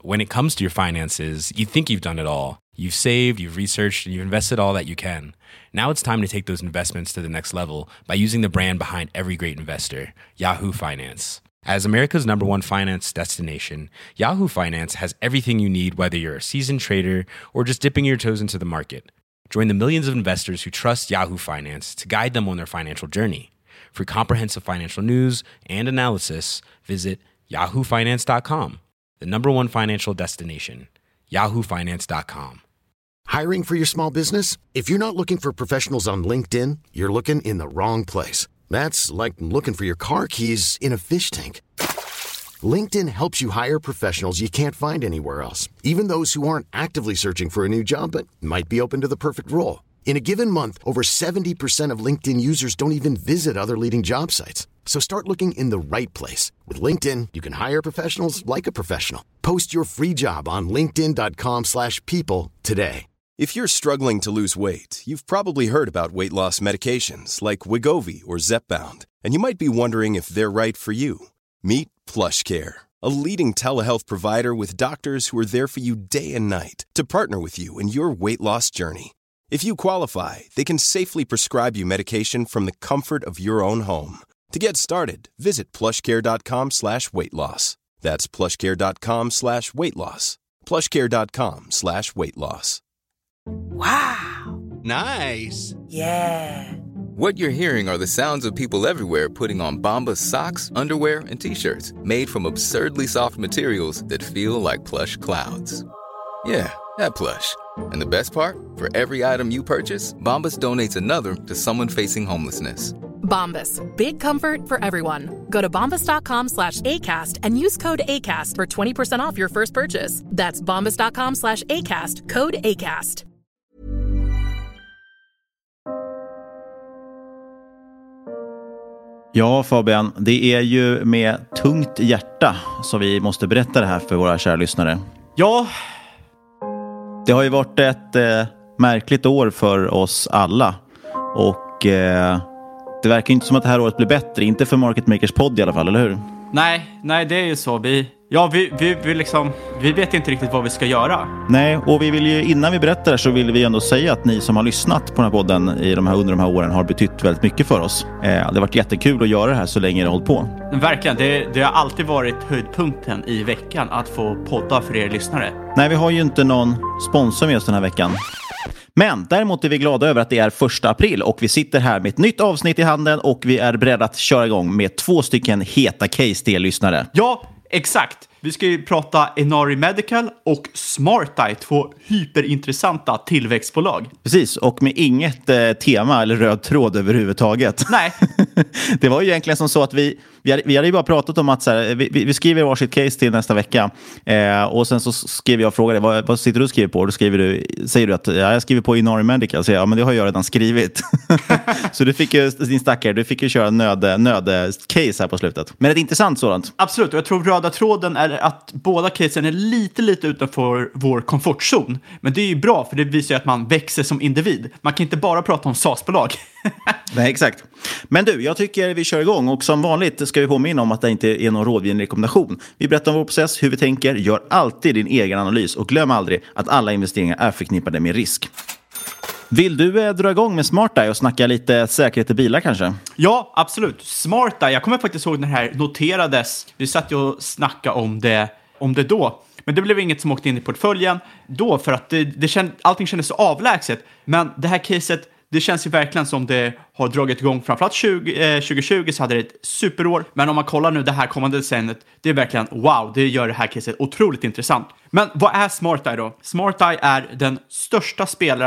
when it comes to your finances, you think you've done it all. You've saved, you've researched, and you've invested all that you can. Now it's time to take those investments to the next level by using the brand behind every great investor, Yahoo Finance. As America's #1 finance destination, Yahoo Finance has everything you need, whether you're a seasoned trader or just dipping your toes into the market. Join the millions of investors who trust Yahoo Finance to guide them on their financial journey. For comprehensive financial news and analysis, visit yahoofinance.com, the #1 financial destination, yahoofinance.com. Hiring for your small business? If you're not looking for professionals on LinkedIn, you're looking in the wrong place. That's like looking for your car keys in a fish tank. LinkedIn helps you hire professionals you can't find anywhere else, even those who aren't actively searching for a new job but might be open to the perfect role. In a given month, over 70% of LinkedIn users don't even visit other leading job sites. So start looking in the right place. With LinkedIn, you can hire professionals like a professional. Post your free job on linkedin.com/people today. If you're struggling to lose weight, you've probably heard about weight loss medications like Wegovy or Zepbound, and you might be wondering if they're right for you. Meet PlushCare, a leading telehealth provider with doctors who are there for you day and night to partner with you in your weight loss journey. If you qualify, they can safely prescribe you medication from the comfort of your own home. To get started, visit plushcare.com/weightloss. That's plushcare.com/weightloss. plushcare.com/weightloss. Wow. Nice. Yeah. What you're hearing are the sounds of people everywhere putting on Bombas socks, underwear, and T-shirts made from absurdly soft materials that feel like plush clouds. Yeah, that plush. And the best part? For every item you purchase, Bombas donates another to someone facing homelessness. Bombas. Big comfort for everyone. Go to bombas.com/ACAST and use code ACAST for 20% off your first purchase. That's bombas.com/ACAST. Code ACAST. Ja, Fabian, det är ju med tungt hjärta som vi måste berätta det här för våra kära lyssnare. Ja. Det har ju varit ett märkligt år för oss alla. Och det verkar inte som att det här året blir bättre. Inte för Market Makers podd i alla fall, eller hur? Nej, det är ju så. Vi vet inte riktigt vad vi ska göra. Nej, och vi vill ju, innan vi berättar så vill vi ändå säga att ni som har lyssnat på den här podden under de här åren har betytt väldigt mycket för oss. Det har varit jättekul att göra det här så länge det har hållit på. Verkligen, det har alltid varit höjdpunkten i veckan att få podda för er lyssnare. Nej, vi har ju inte någon sponsor med oss den här veckan. Men däremot är vi glada över att det är 1 april och vi sitter här med ett nytt avsnitt i handen och vi är beredda att köra igång med 2 stycken heta case till lyssnare. Ja, exakt. Vi ska ju prata Inari Medical och SmartEye, 2 hyperintressanta tillväxtbolag. Precis, och med inget tema eller röd tråd överhuvudtaget. Nej. Det var ju egentligen som så att vi hade ju bara pratat om att så här, vi skriver varsitt case till nästa vecka. Och sen så skrev jag och frågade, vad sitter du och skriver på? Och då säger du att jag skriver på Inari Medical. Så ja, men det har jag redan skrivit. Så du fick ju, din stackare, du fick ju köra nöd-case här på slutet. Men ett intressant sådant. Absolut, och jag tror röda tråden är att båda casen är lite utanför vår komfortzon. Men det är ju bra, för det visar ju att man växer som individ. Man kan inte bara prata om SaaS-bolag. Nej, exakt. Men du, jag tycker vi kör igång. Och som vanligt ska vi påminna om att det inte är någon rådgivande rekommendation. Vi berättar om vår process, hur vi tänker. Gör alltid din egen analys. Och glöm aldrig att alla investeringar är förknippade med risk. Vill du dra igång med SmartEye och snacka lite säkerhet i bilar kanske? Ja, absolut. SmartEye, jag kommer faktiskt ihåg när det här noterades. Vi satt ju och snackade om det då. Men det blev inget som åkte in i portföljen då, för att allting kändes så avlägset. Men det här caset, det känns ju verkligen som det har dragit igång. Framförallt 2020 så hade det ett superår. Men om man kollar nu det här kommande decenniet, det är verkligen wow, det gör det här caset otroligt intressant. Men vad är SmartEye då? SmartEye är den största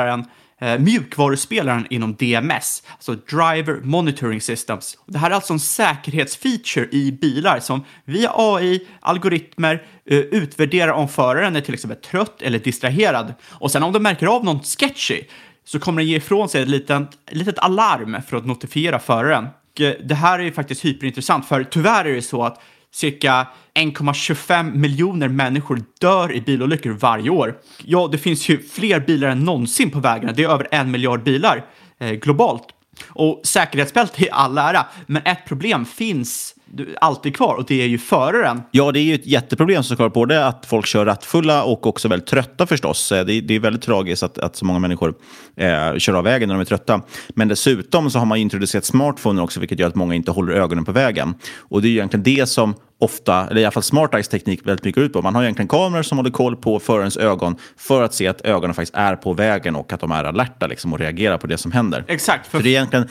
mjukvaruspelaren inom DMS, alltså Driver Monitoring Systems. Det här är alltså en säkerhetsfeature i bilar som via AI, algoritmer utvärderar om föraren är till exempel trött eller distraherad. Och sen om de märker av någon sketchy så kommer den ge ifrån sig ett litet alarm för att notifiera föraren. Det här är ju faktiskt hyperintressant, för tyvärr är det så att cirka 1,25 miljoner människor dör i bilolyckor varje år. Ja, det finns ju fler bilar än någonsin på vägarna. Det är över 1 miljard bilar globalt. Och säkerhetsbälte är all ära, men ett problem finns alltid kvar och det är ju föraren. Ja, det är ju ett jätteproblem såklart. Både att folk kör rattfulla och också väldigt trötta förstås. Det är väldigt tragiskt att så många människor kör av vägen när de är trötta. Men dessutom så har man introducerat smartphoner också, vilket gör att många inte håller ögonen på vägen. Och det är ju egentligen det som ofta, eller i alla fall SmartEyes teknik väldigt mycket ut på. Man har egentligen kameror som håller koll på förarens ögon för att se att ögonen faktiskt är på vägen och att de är alerta liksom, och reagerar på det som händer. Exakt. För det är egentligen,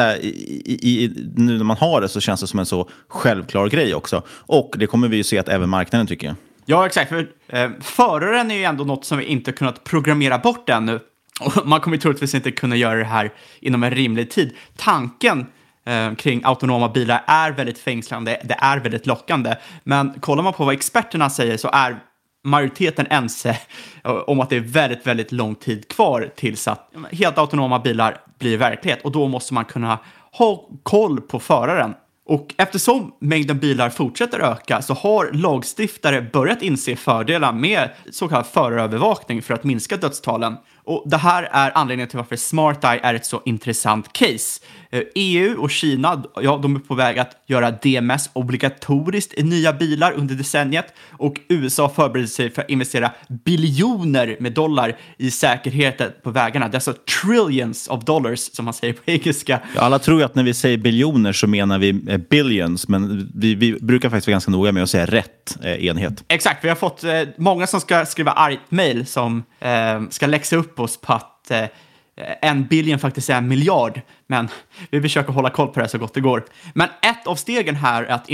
nu när man har det så känns det som en så självklar grej också. Och det kommer vi ju se att även marknaden tycker. Ja, exakt. För föraren är ju ändå något som vi inte kunnat programmera bort ännu. Och man kommer troligtvis inte kunna göra det här inom en rimlig tid. Tanken kring autonoma bilar är väldigt fängslande, det är väldigt lockande. Men kollar man på vad experterna säger så är majoriteten ense om att det är väldigt, väldigt lång tid kvar tills att helt autonoma bilar blir verklighet. Och då måste man kunna ha koll på föraren. Och eftersom mängden bilar fortsätter öka så har lagstiftare börjat inse fördelar med så kallad förarövervakning för att minska dödstalen. Och det här är anledningen till varför SmartEye är ett så intressant case. EU och Kina, ja, de är på väg att göra DMS obligatoriskt i nya bilar under decenniet. Och USA förbereder sig för att investera biljoner med dollar i säkerheten på vägarna. Det är alltså trillions of dollars som man säger på engelska. Ja, alla tror ju att när vi säger biljoner så menar vi billions, men vi brukar faktiskt vara ganska noga med att säga rätt enhet. Exakt, vi har fått många som ska skriva argt mejl som ska läxa upp oss på att 1 billion faktiskt är 1 miljard. Men vi försöker hålla koll på det så gott det går. Men ett av stegen här att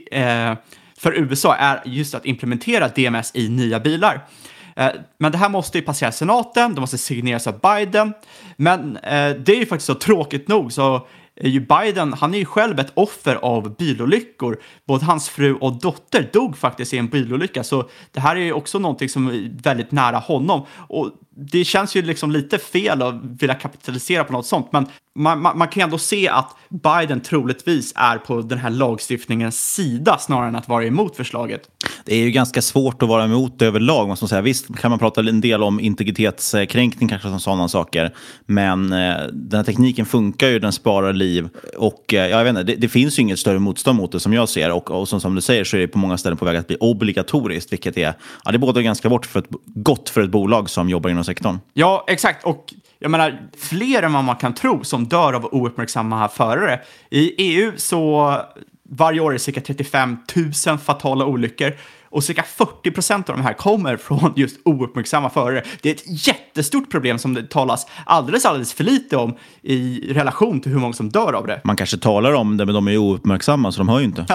för USA är just att implementera DMS i nya bilar. Men det här måste ju passera senaten, det måste signeras av Biden. Men det är ju faktiskt så tråkigt nog så ju Biden, han är ju själv ett offer av bilolyckor. Både hans fru och dotter dog faktiskt i en bilolycka. Så det här är ju också någonting som är väldigt nära honom. Och det känns ju liksom lite fel att vilja kapitalisera på något sånt. Men man kan ändå se att Biden troligtvis är på den här lagstiftningens sida snarare än att vara emot förslaget. Det är ju ganska svårt att vara emot det överlag, måste man säga. Visst kan man prata en del om integritetskränkning kanske som sådana saker. Men den här tekniken funkar ju, den sparar liv. Och jag vet inte, det finns ju inget större motstånd mot det som jag ser. Och som du säger så är det på många ställen på väg att bli obligatoriskt. Vilket är, det är både ganska gott för ett bolag som jobbar inom sektorn. Ja, exakt. Och jag menar, fler än vad man kan tro som dör av ouppmärksamma förare. I EU så varje år är det cirka 35 000 fatala olyckor. Och cirka 40% av de här kommer från just ouppmärksamma förare. Det är ett jättestort problem som det talas alldeles för lite om i relation till hur många som dör av det. Man kanske talar om det, men de är ju ouppmärksamma så de hör ju inte.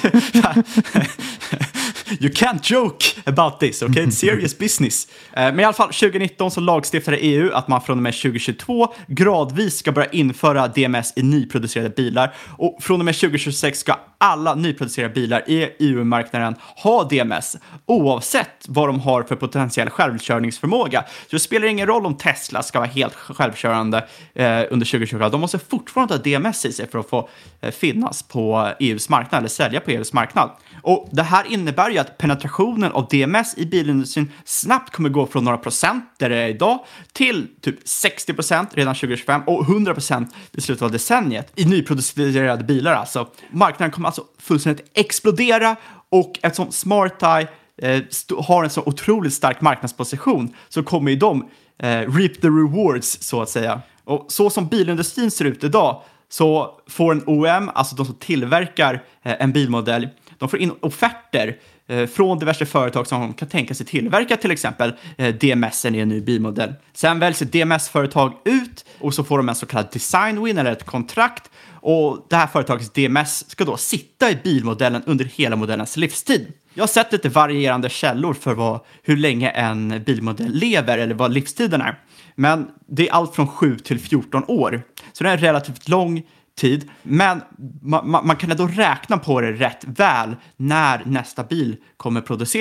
You can't joke about this, okay? It's serious business. Men i alla fall 2019 så lagstiftade EU att man från och med 2022 gradvis ska börja införa DMS i nyproducerade bilar. Och från och med 2026 ska alla nyproducerade bilar i EU-marknaden ha DMS oavsett vad de har för potentiell självkörningsförmåga. Så det spelar ingen roll om Tesla ska vara helt självkörande under 2020. De måste fortfarande ha DMS i sig för att få finnas på EUs marknad eller sälja på EUs marknad. Och det här innebär ju att penetrationen av DMS i bilindustrin snabbt kommer gå från några procent där det är idag till typ 60% redan 2025 och 100% i slutet av decenniet i nyproducerade bilar. Alltså marknaden kommer alltså fullständigt explodera och eftersom SmartEye har en så otroligt stark marknadsposition så kommer ju de reap the rewards så att säga. Och så som bilindustrin ser ut idag så får en OEM, alltså de som tillverkar en bilmodell, de får in offerter från diverse företag som kan tänka sig tillverka till exempel DMSen i en ny bilmodell. Sen väljs ett DMS-företag ut och så får de en så kallad design win eller ett kontrakt. Och det här företagets DMS ska då sitta i bilmodellen under hela modellens livstid. Jag har sett lite varierande källor för hur länge en bilmodell lever eller vad livstiden är. Men det är allt från 7 till 14 år. Så det är en relativt lång tid. Men man kan ändå räkna på det rätt väl när nästa bil kommer produceras.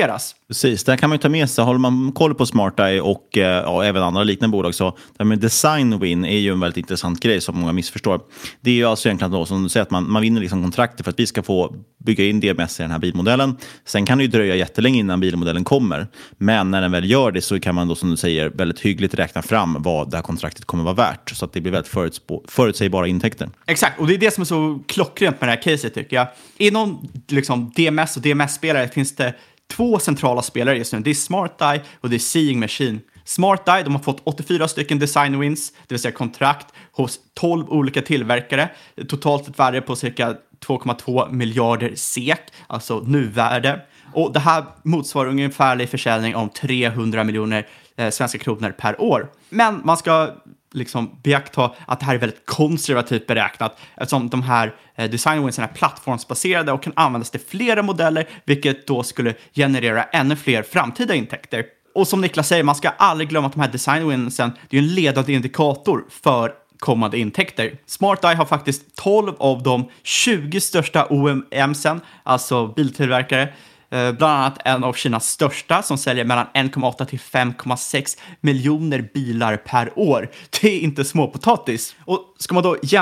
Precis, där kan man ju ta med sig, håller man koll på SmartEye och även andra liknande bolag, så det med design win är ju en väldigt intressant grej som många missförstår. Det är ju alltså egentligen då, som du säger, att man vinner liksom kontrakter för att vi ska få bygga in DMS i den här bilmodellen. Sen kan det ju dröja jättelänge innan bilmodellen kommer, men när den väl gör det så kan man då, som du säger, väldigt hyggligt räkna fram vad det här kontraktet kommer vara värt, så att det blir väldigt förutsägbara intäkter. Exakt, och det är det som är så klockrent med det här caset, tycker jag. Inom liksom DMS och DMS-spelare finns det 2 centrala spelare just nu. Det är SmartEye och det är Seeing Machine. SmartEye, de har fått 84 stycken design wins, det vill säga kontrakt hos 12 olika tillverkare. Totalt ett värde på cirka 2,2 miljarder SEK, alltså nuvärde. Och det här motsvarar ungefärlig försäljning om 300 miljoner svenska kronor per år. Men man ska liksom beakta att det här är väldigt konservativt beräknat, eftersom de här designwinsen är plattformsbaserade och kan användas till flera modeller, vilket då skulle generera ännu fler framtida intäkter. Och som Niklas säger, man ska aldrig glömma att de här designwinsen, det är en ledande indikator för kommande intäkter. SmartEye har faktiskt 12 av de 20 största OEMsen, alltså biltillverkare, bland annat en av Kinas största som säljer mellan 1,8 till 5,6 miljoner bilar per år. Det är inte småpotatis. Och ska man då i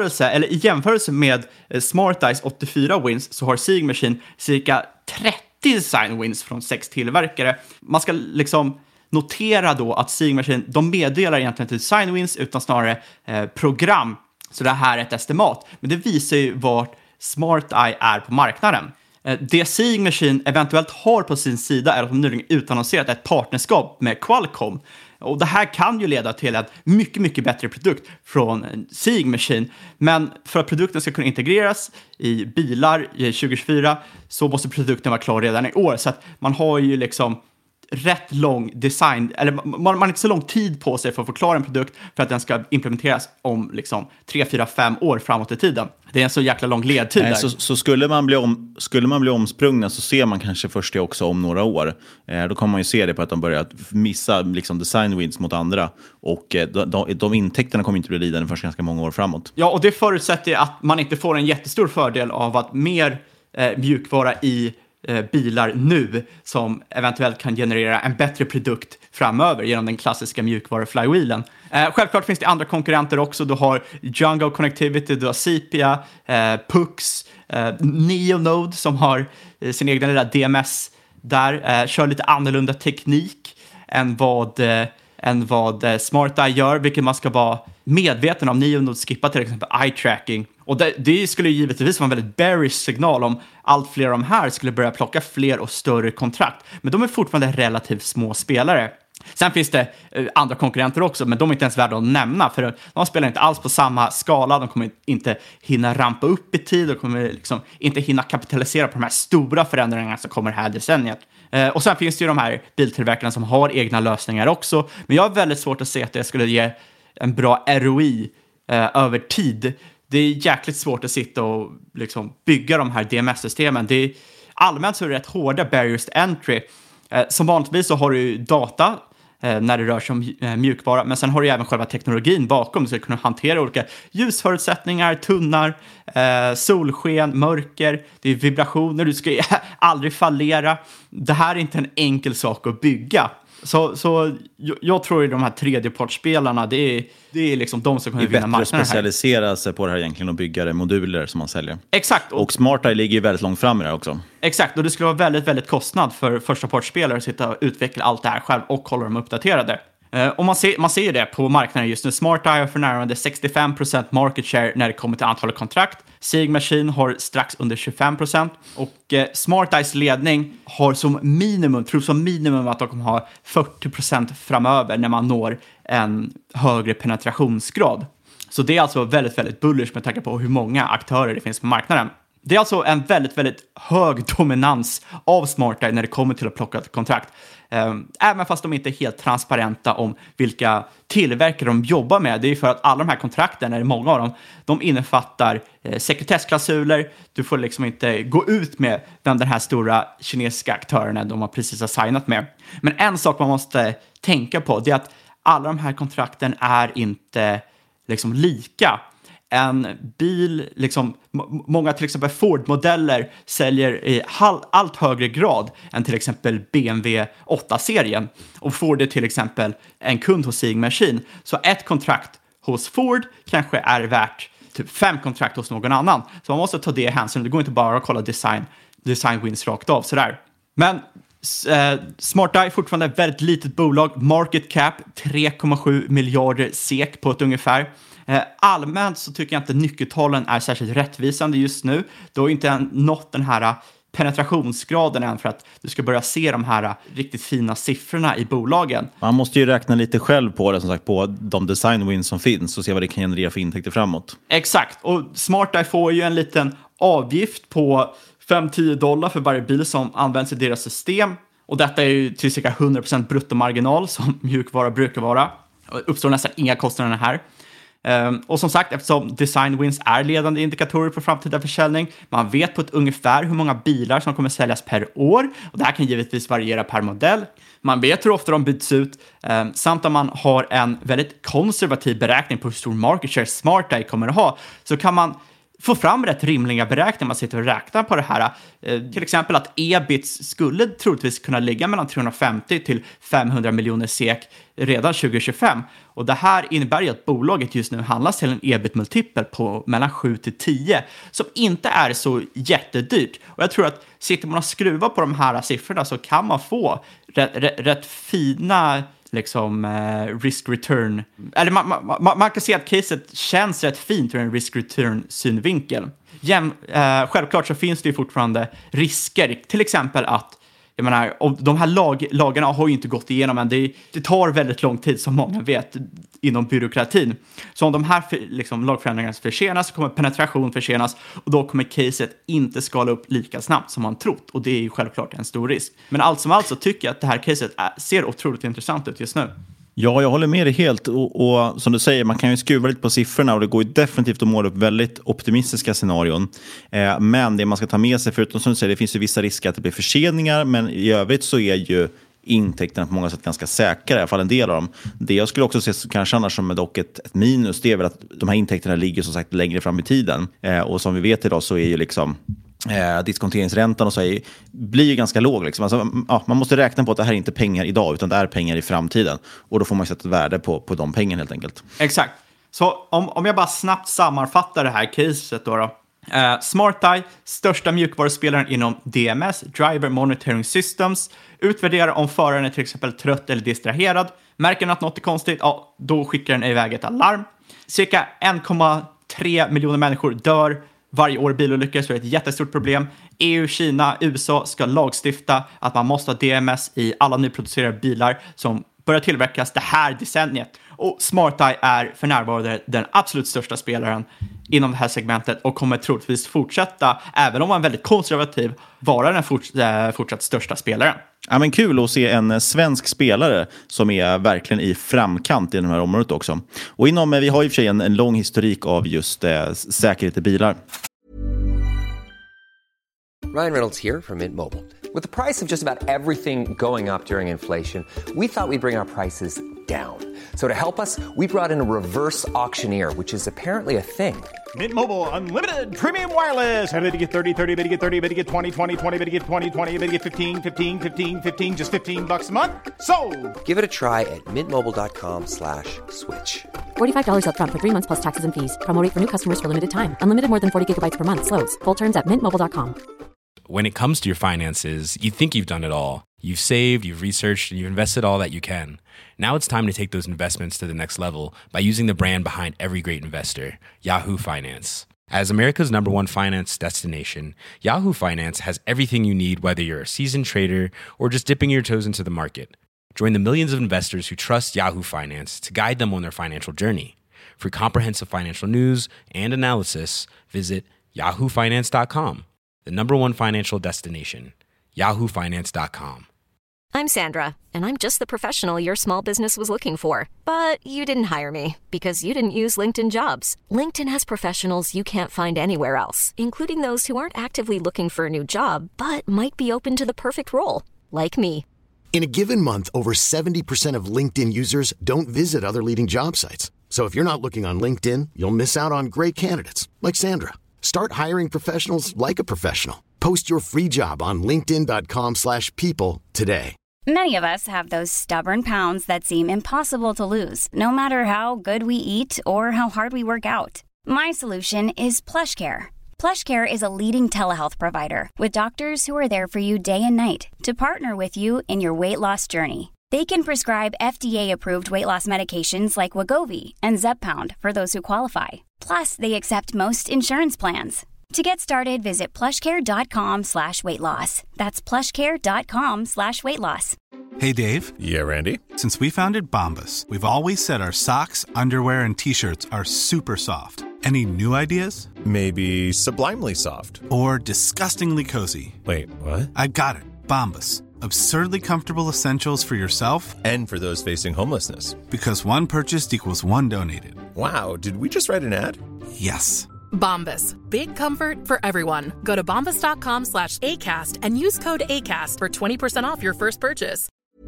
jämförelse med SmartEyes 84 wins, så har Seeing Machine cirka 30 design wins från 6 tillverkare. Man ska liksom notera då att Seeing Machine, de meddelar egentligen inte design wins utan snarare program. Så det här är ett estimat. Men det visar ju vart SmartEye är på marknaden. Det Seeing Machine eventuellt har på sin sida är att de nyligen utannonserat ett partnerskap med Qualcomm. Och det här kan ju leda till en mycket, mycket bättre produkt från Seeing Machine. Men för att produkten ska kunna integreras i bilar i 2024 så måste produkten vara klar redan i år. Så att man har ju liksom rätt lång design, eller man har inte så lång tid på sig för att få klar en produkt för att den ska implementeras om liksom 3, 4, 5 år framåt i tiden. Det är en så jäkla lång ledtid där. Så skulle man bli omsprungna så ser man kanske först det också om några år. Då kommer man ju se det på att de börjar missa liksom design wins mot andra, och de intäkterna kommer inte bli lidande först ganska många år framåt. Ja, och det förutsätter att man inte får en jättestor fördel av att mer mjukvara i bilar nu som eventuellt kan generera en bättre produkt framöver genom den klassiska mjukvaru-flywheelen. Självklart finns det andra konkurrenter också. Du har Jungle Connectivity, du har Sepia, Pux, Neonode som har sin egen lilla DMS där. Kör lite annorlunda teknik än vad SmartEye gör, vilket man ska vara medveten om. Neonode skippar till exempel eye-tracking. Och det skulle givetvis vara en väldigt bearish signal om allt fler av de här skulle börja plocka fler och större kontrakt. Men de är fortfarande relativt små spelare. Sen finns det andra konkurrenter också, men de är inte ens värda att nämna, för de spelar inte alls på samma skala. De kommer inte hinna rampa upp i tid, de kommer liksom inte hinna kapitalisera på de här stora förändringarna som kommer här decenniet. Och sen finns det ju de här biltillverkarna som har egna lösningar också, men jag har väldigt svårt att se att det skulle ge en bra ROI över tid. Det är jäkligt svårt att sitta och liksom bygga de här DMS-systemen. Allmänt så är det rätt hårda barriers to entry. Som vanligtvis så har du data när det rör sig om mjukvara, men sen har du även själva teknologin bakom. Du ska kunna hantera olika ljusförutsättningar, tunnar, solsken, mörker, det är vibrationer, du ska aldrig fallera. Det här är inte en enkel sak att bygga. Så jag tror att de här tredjepartsspelarna, det är liksom de som kommer vinna marknaden här. Det är bättre att specialisera sig på det här egentligen och bygga moduler som man säljer. Exakt. Och SmartEye ligger ju väldigt långt fram i det här också. Exakt, och det skulle vara väldigt, väldigt kostnad för förstapartsspelare att sitta och utveckla allt det här själv och hålla dem uppdaterade. Och man ser ju det på marknaden just nu. SmartEye har för närvarande 65% market share när det kommer till antalet kontrakt. Seeing Machine har strax under 25%. Och SmartEyes ledning har som minimum att de kommer ha 40% framöver när man når en högre penetrationsgrad. Så det är alltså väldigt, väldigt bullish med tanke på hur många aktörer det finns på marknaden. Det är alltså en väldigt, väldigt hög dominans av SmartEye när det kommer till att plocka ett kontrakt. Även fast de inte är helt transparenta om vilka tillverkare de jobbar med. Det är för att alla de här kontrakten, eller många av dem, de innefattar sekretessklausuler. Du får liksom inte gå ut med vem den här stora kinesiska aktören de har precis har signat med. Men en sak man måste tänka på, det är att alla de här kontrakten är inte liksom lika. en bil, liksom, många till exempel Ford-modeller säljer i allt högre grad än till exempel BMW 8-serien. Och Ford är till exempel en kund hos Seeing Machine. Så ett kontrakt hos Ford kanske är värt typ 5 kontrakt hos någon annan. Så man måste ta det i hänsyn. Det går inte bara att kolla design wins rakt av sådär. Men Smart Eye är fortfarande ett väldigt litet bolag. Market cap 3,7 miljarder SEK på ett ungefär. Allmänt så tycker jag inte nyckeltalen är särskilt rättvisande just nu. Du har inte nått den här penetrationsgraden än för att du ska börja se de här riktigt fina siffrorna i bolagen. Man måste ju räkna lite själv på det, som sagt, på de design wins som finns och se vad det kan generera för intäkter framåt. Exakt, och Smart Eye får ju en liten avgift på $5-10 för varje bil som används i deras system. Och detta är ju till cirka 100% bruttomarginal som mjukvara brukar vara. Det uppstår nästan inga kostnader här. Och som sagt, eftersom design wins är ledande indikatorer på framtida försäljning, man vet på ett ungefär hur många bilar som kommer säljas per år, och det här kan givetvis variera per modell. Man vet hur ofta de byts ut, samt om man har en väldigt konservativ beräkning på hur stor market share Smart Eye kommer att ha, så kan man få fram rätt rimliga beräkningar. Man sitter och räknar på det här. Till exempel att EBIT skulle troligtvis kunna ligga mellan 350 till 500 miljoner SEK redan 2025. Och det här innebär ju att bolaget just nu handlas till en EBIT-multipel på mellan 7 till 10, som inte är så jättedyrt. Och jag tror att sitter man och skruvar på de här siffrorna så kan man få rätt fina liksom risk-return. Eller man kan se att caset känns rätt fint ur en risk-return-synvinkel. Självklart så finns det ju fortfarande risker. Till exempel att, jag menar, de här lagarna har ju inte gått igenom än. Det tar väldigt lång tid, som många vet, inom byråkratin. Så om de här liksom, lagförändringarna försenas så kommer penetration försenas, och då kommer caset inte skala upp lika snabbt som man trott. Och det är ju självklart en stor risk. Men allt som allt så tycker jag att det här caset ser otroligt intressant ut just nu. Ja, jag håller med dig helt. Och som du säger, man kan ju skruva lite på siffrorna, och det går ju definitivt att måla upp väldigt optimistiska scenarion. Men det man ska ta med sig, förutom som du säger, det finns ju vissa risker att det blir förseningar, men i övrigt så är ju intäkterna på många sätt ganska säkra, i alla fall en del av dem. Det jag skulle också se kanske annars som dock ett minus, det är väl att de här intäkterna ligger som sagt längre fram i tiden. Och som vi vet idag så är ju liksom diskonteringsräntan och så blir ju ganska låg liksom. Alltså, ja, man måste räkna på att det här är inte pengar idag, utan det är pengar i framtiden, och då får man sätta ett värde på de pengarna helt enkelt. Exakt. Så om jag bara snabbt sammanfattar det här caset då. Smart Eye, största mjukvaruspelaren inom DMS, Driver Monitoring Systems, utvärderar om föraren är till exempel trött eller distraherad. Märker den att något är konstigt, ja, då skickar den iväg ett alarm. Cirka 1,3 miljoner människor dör varje år i bilolyckor, så är det ett jättestort problem. EU, Kina, USA ska lagstifta att man måste ha DMS i alla nyproducerade bilar som börjar tillverkas det här decenniet. Och Smart Eye är för närvarande den absolut största spelaren inom det här segmentet och kommer troligtvis fortsätta, även om man är väldigt konservativ, vara den fortsatt största spelaren. Ja, men kul att se en svensk spelare som är verkligen i framkant i det här området också. Och vi har i och för sig en lång historik av just säkerhet i bilar. Ryan Reynolds here from Mint Mobile. With the price of just about everything going up during inflation, we thought we'd bring our prices down. So to help us, we brought in a reverse auctioneer, which is apparently a thing. Mint Mobile Unlimited Premium Wireless. How to get 30, 30, bit to get 30, bit to get 20, 20, 20, bit to get 20, 20, bit to get 15, 15, 15, 15, just $15 a month? Sold! Give it a try at mintmobile.com/switch. $45 up front for 3 months plus taxes and fees. Promo rate for new customers for limited time. Unlimited more than 40 gigabytes per month slows. Full terms at mintmobile.com. When it comes to your finances, you think you've done it all. You've saved, you've researched, and you've invested all that you can. Now it's time to take those investments to the next level by using the brand behind every great investor, Yahoo Finance. As America's #1 finance destination, Yahoo Finance has everything you need, whether you're a seasoned trader or just dipping your toes into the market. Join the millions of investors who trust Yahoo Finance to guide them on their financial journey. For comprehensive financial news and analysis, visit yahoofinance.com. The #1 financial destination, yahoofinance.com. I'm Sandra, and I'm just the professional your small business was looking for. But you didn't hire me because you didn't use LinkedIn Jobs. LinkedIn has professionals you can't find anywhere else, including those who aren't actively looking for a new job, but might be open to the perfect role, like me. In a given month, over 70% of LinkedIn users don't visit other leading job sites. So if you're not looking on LinkedIn, you'll miss out on great candidates like Sandra. Start hiring professionals like a professional. Post your free job on linkedin.com/people today. Many of us have those stubborn pounds that seem impossible to lose, no matter how good we eat or how hard we work out. My solution is PlushCare. PlushCare is a leading telehealth provider with doctors who are there for you day and night to partner with you in your weight loss journey. They can prescribe FDA-approved weight loss medications like Wegovy and Zepbound for those who qualify. Plus, they accept most insurance plans. To get started, visit plushcare.com/weightloss. That's plushcare.com/weightloss. Hey, Dave. Yeah, Randy. Since we founded Bombas, we've always said our socks, underwear, and T-shirts are super soft. Any new ideas? Maybe sublimely soft. Or disgustingly cozy. Wait, what? I got it. Bombas. Absurdly comfortable essentials for yourself and for those facing homelessness. Because one purchased equals one donated. Wow, did we just write an ad? Yes. Bombas. Big comfort for everyone. Go to bombas.com/ACAST and use code ACAST for 20% off your first purchase.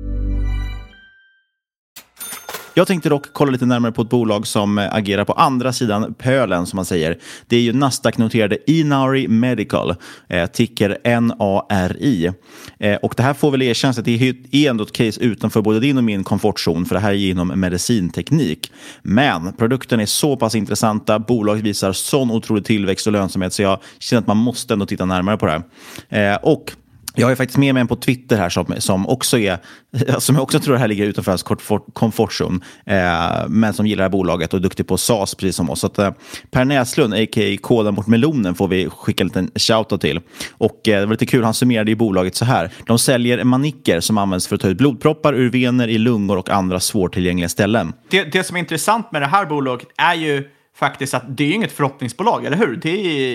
Jag tänkte dock kolla lite närmare på ett bolag som agerar på andra sidan pölen, som man säger. Det är ju Nasdaq-noterade Inari Medical, ticker NARI. Och det här får väl erkännas att det är ändå ett case utanför både din och min komfortzon, för det här är inom medicinteknik. Men produkten är så pass intressanta, bolaget visar sån otrolig tillväxt och lönsamhet, så jag känner att man måste ändå titta närmare på det här. Och jag har ju faktiskt med mig en på Twitter här som också är, som jag också tror det här ligger utanför hans komfortzon, men som gillar det här bolaget och är duktig på SaaS precis som oss. Så att Per Näslund, a.k.a. koden mot melonen, får vi skicka en liten shoutout till. Och det var lite kul, han summerade i bolaget så här: de säljer manicker som används för att ta ut blodproppar ur vener i lungor och andra svårtillgängliga ställen. Det som är intressant med det här bolaget är ju faktiskt att det är inget förhoppningsbolag, eller hur?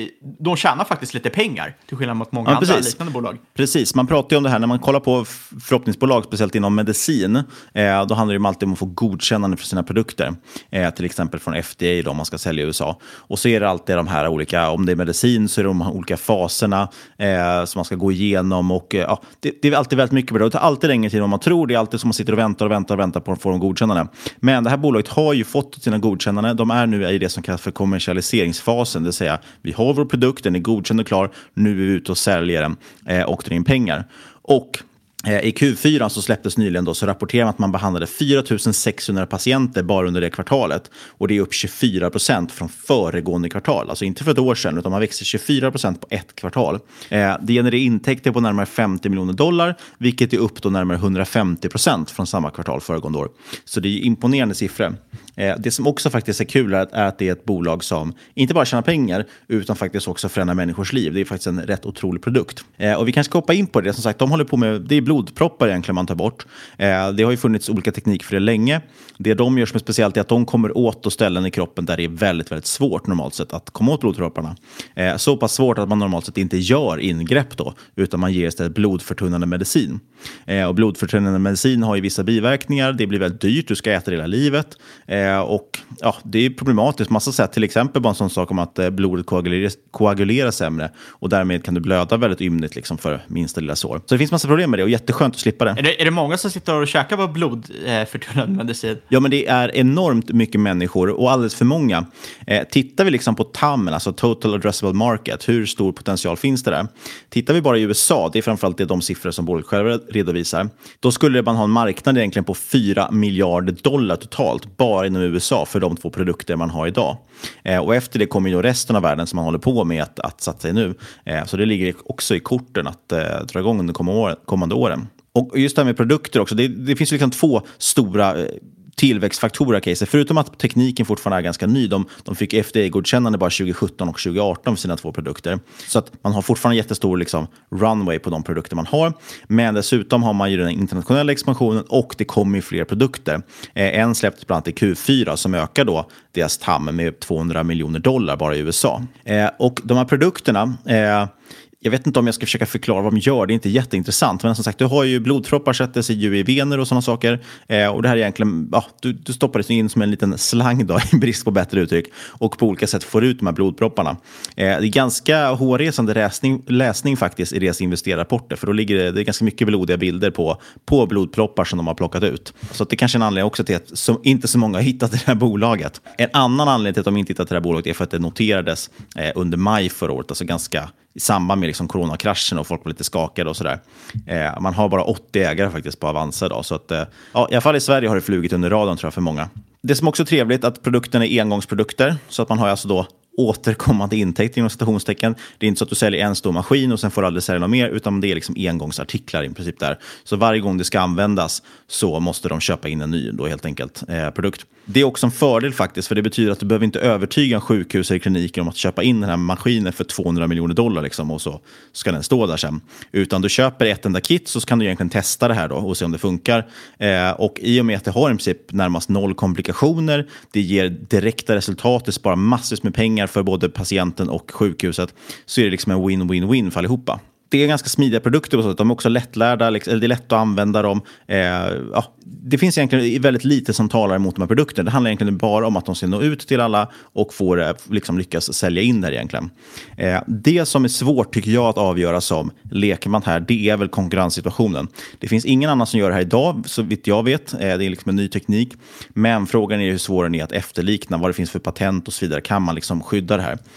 De tjänar faktiskt lite pengar, till skillnad mot många andra liknande bolag. Precis, man pratar ju om det här när man kollar på förhoppningsbolag, speciellt inom medicin. Då handlar det ju alltid om att få godkännande för sina produkter. Till exempel från FDA då, om man ska sälja i USA. Och så är det alltid de här olika, om det är medicin så är det de här olika faserna som man ska gå igenom. Och det är alltid väldigt mycket på det. Det tar alltid längre tid än man tror. Det är alltid som man sitter och väntar på att få de godkännande. Men det här bolaget har ju fått sina godkännande. De är nu i det som kallas för kommersialiseringsfasen, det vill säga vi har vår produkt, den är godkänd och klar, nu är vi ute och säljer den och tar in pengar. Och i Q4 så släpptes nyligen då, så rapporterar man att man behandlade 4600 patienter bara under det kvartalet, och det är upp 24% från föregående kvartal, alltså inte för ett år sedan, utan man växer 24% på ett kvartal. Det genererar intäkter på närmare $50 miljoner, vilket är upp då närmare 150% från samma kvartal föregående år. Så det är imponerande siffror. Det som också faktiskt är kul är att det är ett bolag som inte bara tjänar pengar utan faktiskt också förändrar människors liv. Det är faktiskt en rätt otrolig produkt. Och vi kanske ska hoppa in på det. Som sagt, de håller på med, det är blodproppar egentligen man tar bort. Det har ju funnits olika teknik för det länge. Det de gör som är speciellt är att de kommer åt och ställen i kroppen där det är väldigt, väldigt svårt normalt sett att komma åt blodpropparna. Så pass svårt att man normalt sett inte gör ingrepp då, utan man ger istället blodförtunnande medicin. Och blodförtunnande medicin har ju vissa biverkningar. Det blir väldigt dyrt, du ska äta det hela livet. Och ja, det är problematiskt. Massa sätt, till exempel bara en sån sak om att blodet koagulerar sämre, och därmed kan du blöda väldigt ymnigt liksom för minsta lilla sår. Så det finns massa problem med det, och jätteskönt att slippa det. Är det många som sitter och käkar på blodförtunnande medicin? Ja, men det är enormt mycket människor, och alldeles för många. Tittar vi liksom på TAM, alltså Total Addressable Market, hur stor potential finns det där? Tittar vi bara i USA, det är framförallt de siffror som bolaget själva redovisar, då skulle man ha en marknad egentligen på $4 miljarder totalt, bara inom USA för de två produkter man har idag. Och efter det kommer ju resten av världen som man håller på med att satsa i nu. Så det ligger också i korten att dra igång under kommande åren. Och just det här med produkter också, det finns liksom två stora tillväxtfaktorer case. Förutom att tekniken fortfarande är ganska ny. De fick FDA-godkännande bara 2017 och 2018 för sina två produkter. Så att man har fortfarande jättestor liksom runway på de produkter man har. Men dessutom har man ju den internationella expansionen, och det kommer ju fler produkter. En släpptes bland annat i Q4 som ökar då deras TAM med $200 miljoner bara i USA. Och de här produkterna Jag vet inte om jag ska försöka förklara vad de gör, det är inte jätteintressant. Men som sagt, du har ju blodproppar, sätter sig ju i vener och sådana saker. Och det här är egentligen, du stoppar det in som en liten slang då, i brist på bättre uttryck. Och på olika sätt får ut de här blodpropparna. Det är ganska hårresande läsning faktiskt i deras investerarrapporter. För då ligger det är ganska mycket blodiga bilder på blodproppar som de har plockat ut. Så att det kanske är en anledning också till att inte så många har hittat det här bolaget. En annan anledning till att de inte hittat det här bolaget är för att det noterades under maj förra året. Alltså ganska i samband med liksom coronakraschen och folk var lite skakade och sådär. Man har bara 80 ägare faktiskt på Avanza idag. Så att, i alla fall i Sverige har det flugit under radarn tror jag för många. Det som också är trevligt är att produkterna är engångsprodukter. Så att man har alltså då återkommande intäkter inom citationstecken. Det är inte så att du säljer en stor maskin och sen får du aldrig sälja något mer, utan det är liksom engångsartiklar i princip där. Så varje gång det ska användas så måste de köpa in en ny då helt enkelt produkt. Det är också en fördel faktiskt, för det betyder att du behöver inte övertyga en sjukhus eller kliniker om att köpa in den här maskinen för $200 miljoner liksom, och så ska den stå där sen. Utan du köper ett enda kit så kan du egentligen testa det här då och se om det funkar. Och i och med att det har i princip närmast 0 komplikationer, det ger direkta resultat, det sparar massvis med pengar för både patienten och sjukhuset, så är det liksom en win-win-win för allihopa. Det är ganska smidiga produkter och så, att de är också lättlärda, eller det är lätt att använda dem. Det finns egentligen väldigt lite som talar emot de här produkterna. Det handlar egentligen bara om att de ska nå ut till alla och får liksom lyckas sälja in det egentligen. Det som är svårt tycker jag att avgöra som lekman här, det är väl konkurrenssituationen. Det finns ingen annan som gör det här idag, så vitt jag vet. Det är liksom en ny teknik. Men frågan är hur svår den är att efterlikna, vad det finns för patent och så vidare. Kan man liksom skydda det här?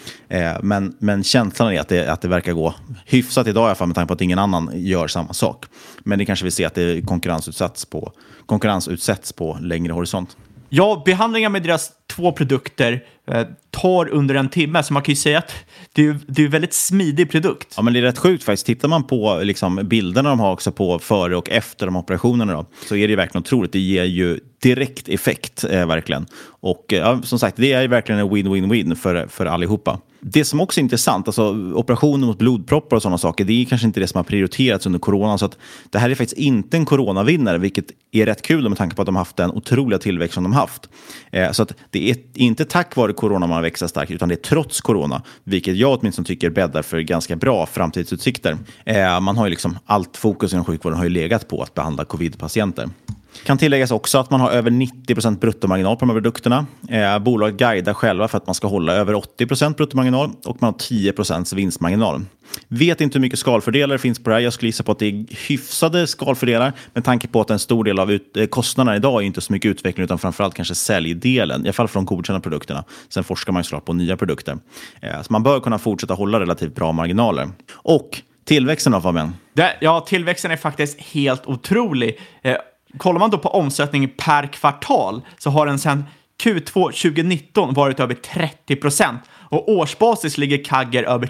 Men känslan är att det verkar gå hyfsat idag i alla fall, med tanke på att ingen annan gör samma sak. Men det kanske vi ser att det konkurrensutsätts på längre horisont. Ja, behandlingen med deras 2 produkter tar under en timme, så man kan ju säga att det är en väldigt smidig produkt. Ja, men det är rätt sjukt faktiskt. Tittar man på liksom bilderna de har också på före och efter de operationerna då, så är det verkligen otroligt. Det ger ju direkt effekt verkligen. Och som sagt, det är verkligen en win-win-win för allihopa. Det som också är intressant, alltså operationer mot blodproppar och sådana saker, det är kanske inte det som har prioriterats under corona, så att det här är faktiskt inte en coronavinnare, vilket är rätt kul med tanke på att de har haft den otroliga tillväxt som de haft. Så att det är inte tack vare corona man har växt starkt, utan det är trots corona, vilket jag åtminstone tycker bäddar för ganska bra framtidsutsikter. Man har ju liksom allt fokus inom sjukvården har ju legat på att behandla covid-patienter. Kan tilläggas också att man har över 90% bruttomarginal på de här produkterna. Bolaget guidar själva för att man ska hålla över 80% bruttomarginal och man har 10% vinstmarginal. Vet inte hur mycket skalfördelar det finns på det här. Jag skulle gissa på att det är hyfsade skalfördelar, med tanke på att en stor del av kostnaderna idag är inte så mycket utveckling utan framförallt kanske säljdelen, i alla fall från godkända produkterna. Sen forskar man ju såklart på nya produkter. Så man bör kunna fortsätta hålla relativt bra marginaler. Och tillväxten av Fabian? Ja, tillväxten är faktiskt helt otrolig. Kollar man då på omsättning per kvartal så har den sedan Q2 2019 varit över 30%. Och årsbasis ligger CAGR över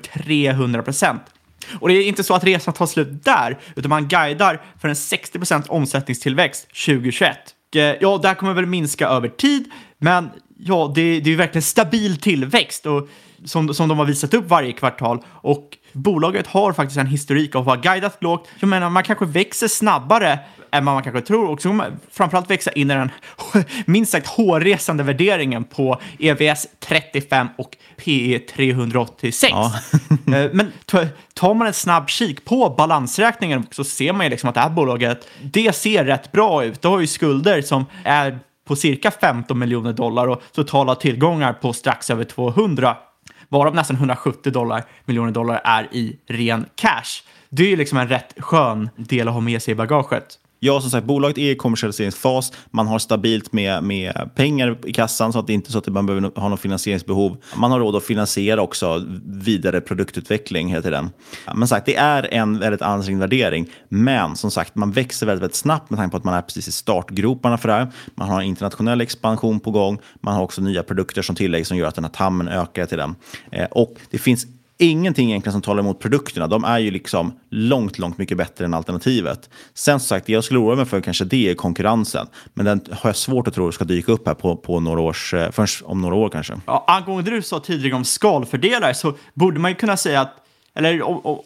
300%. Och det är inte så att resan tar slut där, utan man guidar för en 60% omsättningstillväxt 2021. Ja, det här kommer väl minska över tid, men ja, det är ju verkligen stabil tillväxt och som de har visat upp varje kvartal. Och bolaget har faktiskt en historik av att ha guidat lågt. Jag menar, man kanske växer snabbare än vad man kanske tror, och så framförallt växa in i den minst sagt hårresande värderingen på EVS 35 och PE 386. Ja. Men tar man en snabb kik på balansräkningen så ser man ju liksom att det här bolaget, det ser rätt bra ut. Det har ju skulder som är på cirka $15 miljoner och totala tillgångar på strax över 200, varav nästan $170 miljoner är i ren cash. Det är ju liksom en rätt skön del att ha med sig i bagaget. Ja, som sagt, bolaget är i kommersialiseringsfas. Man har stabilt med pengar i kassan, så att det inte är så att man behöver ha något finansieringsbehov. Man har råd att finansiera också vidare produktutveckling hela tiden. Men sagt, det är en väldigt ansträngd värdering. Men som sagt, man växer väldigt, väldigt snabbt med tanke på att man är precis i startgroparna för det här. Man har en internationell expansion på gång. Man har också nya produkter som tillägg som gör att den här tammen ökar till den. Och det finns ingenting egentligen som talar emot produkterna. De är ju liksom långt mycket bättre än alternativet. Sen som sagt, jag skulle oroa mig för kanske det är konkurrensen. Men den har jag svårt att tro ska dyka upp här på några års, först om några år kanske. Ja, angående du sa tidigare om skalfördelar, så borde man ju kunna säga att, eller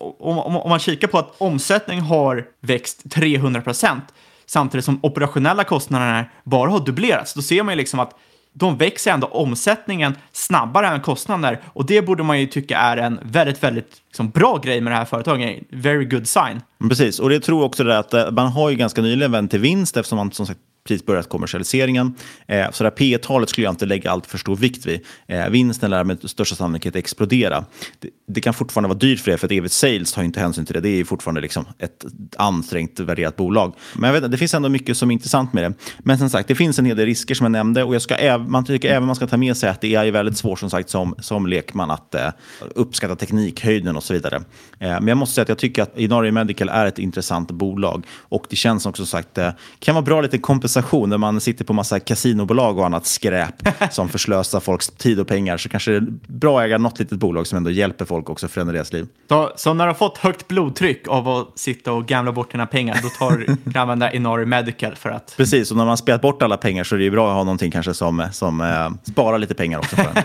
om man kikar på att omsättning har växt 300% samtidigt som operationella kostnaderna bara har dubblerats, då ser man ju liksom att de växer ändå omsättningen snabbare än kostnader. Och det borde man ju tycka är en väldigt, väldigt liksom, bra grej med det här företaget. Very good sign. Precis, och det tror också det att man har ju ganska nyligen vänt till vinst eftersom man som sagt precis börjat kommersialiseringen. Så det här P-talet skulle jag inte lägga allt för stor vikt vid. Vinsten lär med största sannolikhet explodera. Det kan fortfarande vara dyrt för det, för att evigt sales tar inte hänsyn till det. Det är ju fortfarande liksom ett ansträngt värderat bolag. Men jag vet, det finns ändå mycket som är intressant med det. Men som sagt, det finns en hel del risker som jag nämnde. Och man tycker även man ska ta med sig att det är väldigt svårt som sagt som lekman att uppskatta teknikhöjden och så vidare. Men jag måste säga att jag tycker att Inari Medical är ett intressant bolag. Och det känns också som sagt, kan vara bra lite kompensation när man sitter på massa kasinobolag och annat skräp som förslösar folks tid och pengar, så kanske det är bra att äga något litet bolag som ändå hjälper folk också att förändra deras liv. Så när du har fått högt blodtryck av att sitta och gambla bort dina pengar, då kan du använda Inari Medical för att... Precis, och när man spelat bort alla pengar så är det ju bra att ha någonting kanske som sparar lite pengar också för en.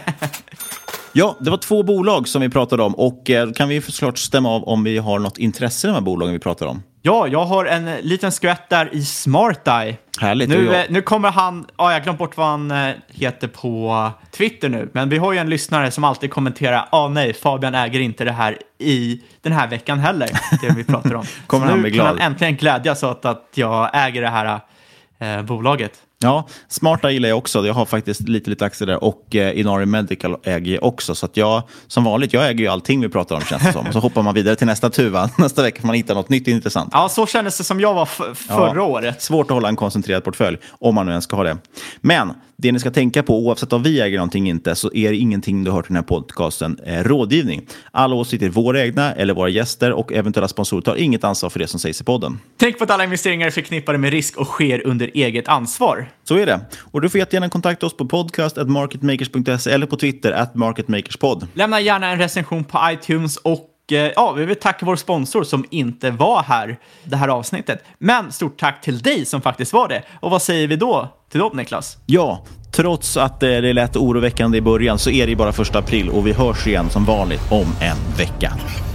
Ja, det var 2 bolag som vi pratade om, och kan vi såklart stämma av om vi har något intresse i de här bolagen vi pratar om. Ja, jag har en liten skvätt där i SmartEye. Härligt. Nu kommer han... Ja, jag glömt bort vad han heter på Twitter nu. Men vi har ju en lyssnare som alltid kommenterar nej, Fabian äger inte det här i den här veckan heller. Det vi pratar om. Kommer han bli glad? Nu kan han äntligen glädjas åt att jag äger det här bolaget. Ja, SmartEye gillar jag också. Jag har faktiskt lite aktier där, och Inari Medical äger jag också. Så att jag, som vanligt, jag äger ju allting vi pratar om, känns det som. Och så hoppar man vidare till nästa tuva. Nästa vecka får man hitta något nytt intressant. Ja, så kändes det som jag var förra året. Svårt att hålla en koncentrerad portfölj, om man nu ens ska ha det. Men det ni ska tänka på, oavsett om vi äger någonting inte, så är det ingenting du hört i den här podcasten rådgivning. Alla åsikter är våra egna eller våra gäster, och eventuella sponsorer tar inget ansvar för det som sägs i podden. Tänk på att alla investeringar är förknippade med risk och sker under eget ansvar. Så är det. Och du får jättegärna kontakta oss på podcast@marketmakers.se eller på Twitter @marketmakerspod. Lämna gärna en recension på iTunes, och vi vill tacka vår sponsor som inte var här det här avsnittet. Men stort tack till dig som faktiskt var det. Och vad säger vi då till dem, Niklas? Ja, trots att det lät oroväckande i början så är det bara 1 april, och vi hörs igen som vanligt om en vecka.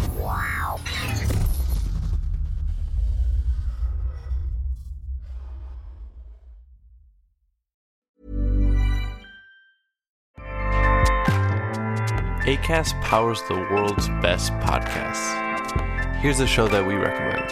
Acast powers the world's best podcasts. Here's a show that we recommend.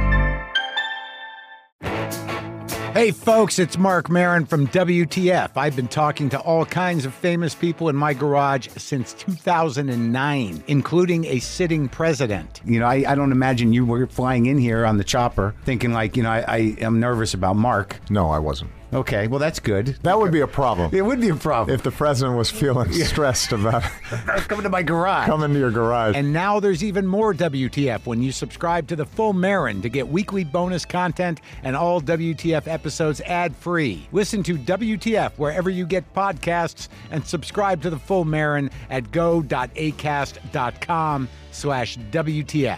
Hey folks, it's Mark Maron from WTF. I've been talking to all kinds of famous people in my garage since 2009, including a sitting president. You know, I don't imagine you were flying in here on the chopper thinking like, I am nervous about Mark. No, I wasn't. Okay, well, that's good. That would be a problem. It would be a problem. If the president was feeling stressed about coming to my garage. Come into your garage. And now there's even more WTF when you subscribe to the full Marin to get weekly bonus content and all WTF episodes ad-free. Listen to WTF wherever you get podcasts and subscribe to the full Marin at go.acast.com/WTF.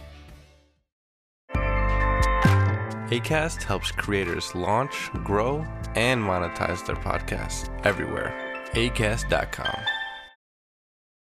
Acast helps creators launch, grow, and monetize their podcasts everywhere. Acast.com.